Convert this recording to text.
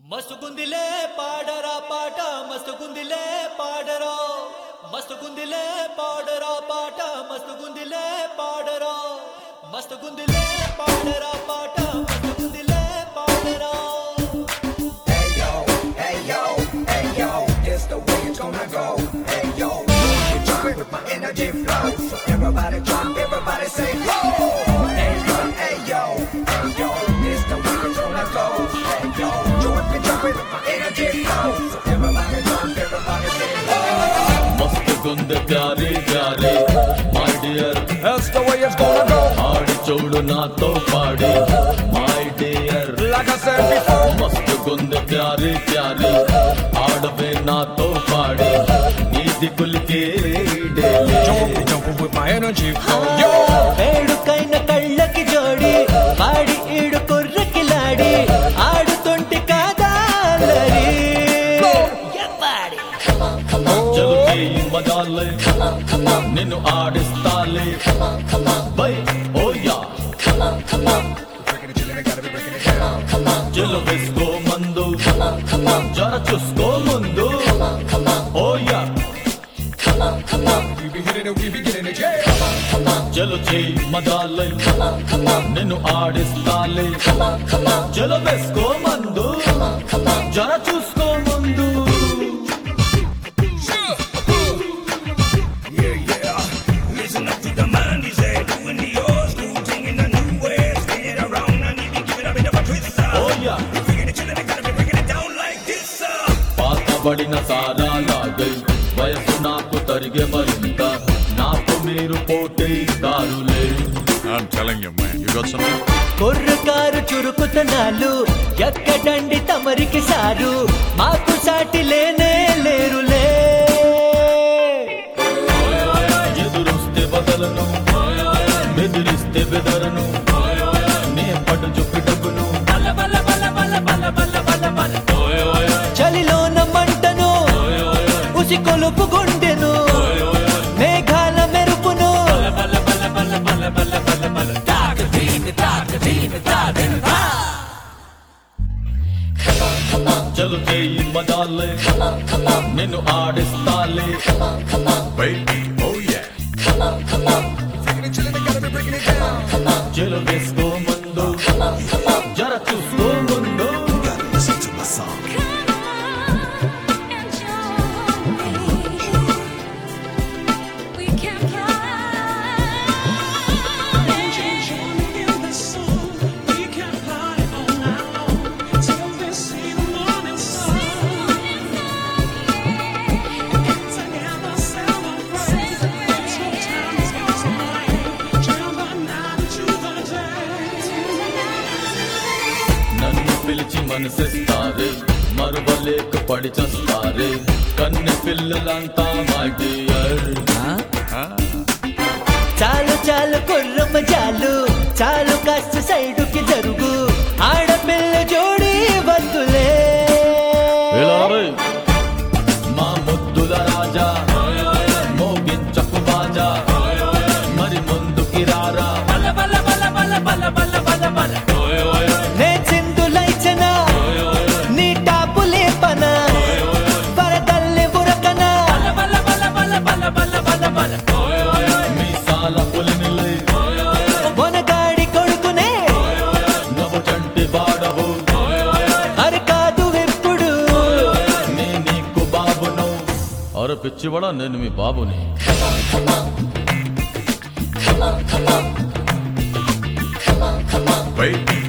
మస్తుగుందిలే పాడరా పాట మస్తుగుందిలే పాడరా మస్తుగుందిలే పాడరా పాట మస్తుగుందిలే పాడరా మస్తుగుందిలే పాడరా పాట మస్తుగుందిలే పాడరా. Hey yo, hey yo, hey yo, this the way it's gonna go. Hey yo, you jump with my energy flow. So everybody jump, everybody say whoa. Hey yo, hey yo, hey yo, this the way it's gonna go. Hey yo, jump with my energy flow. So everybody jump, everybody say whoa. మస్తుగుంది ప్యారీ ప్యారీ my dear, That's the way it's gonna go. ఆడి చూడు నాతో పాడి my dear. Like I said before. మస్తుగుంది ప్యారీ ప్యారీ ఆడవే నాతో పాడి నీ దిక్కులకే డేలే. Jumping with my energy flow. Yo. వేడుకైన కళ్ళకి జోడి వాడి ఈడు కుర్రకిలాడి ఆడుతుంటి కాదాలరి చలుకే మజాలే నిన్ను ఆడిస్తాలే బై ఓయా. చెలు వేసుకో మందు జర చూసుకో ముందు ఓయా. We be hitting it, we be getting it, yeah. చలు చేయి మజాలే నిన్ను ఆడిస్తాలే చలు వేసుకో మందు జర చూసుకో ముందు. Listen up to the man, he said, doing the old school thing in a new way. Spin it around, I need to give it a bit of a twist. ఓయా Bringing it chillin', I gotta be breaking it down like this. పాతబడిన సారా లాగై వయసు నాకు తరిగే మరింత నాకు మీరు పోటీదారులే. I'm telling you, man. You got something? కుర్రకారు చురుకుతనాలు ఎక్కడండి తమరికి sir మాకు సాటి లేనే లేరులే. ఎదురొస్తే బదలను బెదిరిస్తే బెదరను నే పట్టు చూపి డబ్బును చలిలోన మంటను ఉసి కొలుపు గుండెను మేఘాల మెరుపును చలు చేయి మజాలే నిన్ను ఆడిస్తాలే Baby, oh yeah. Bringing it chillin', I gotta be breaking it down. చెలు వేసుకో ముందు జర చూసుకో ముందు. Listen to my song. నన్ను పిలిచి మనసిస్తారే మరువలేక పడి చస్తారే కన్నె పిల్లలంతా మై డియర్. చాలు చాలు కుర్రమ్మ చాలు చాలు కాస్త సైడుకి జరుగు ఆడపిల్ల జోడి వద్దులే. మా ముద్దుల రాజా మోగించకు బాజా మరి ముందుకి రారా. నే చిందులైచన నీ టాపులే పన పరదల్లె బురకన మీసాల పులినిలే మొనగాడి కొడుకునే నవ్వు చంటి బాడవు అరి కాదు ఎప్పుడు నే నీకు బాబును. అరే పిచ్చివాడా నేను మీ బాబుని. Baby,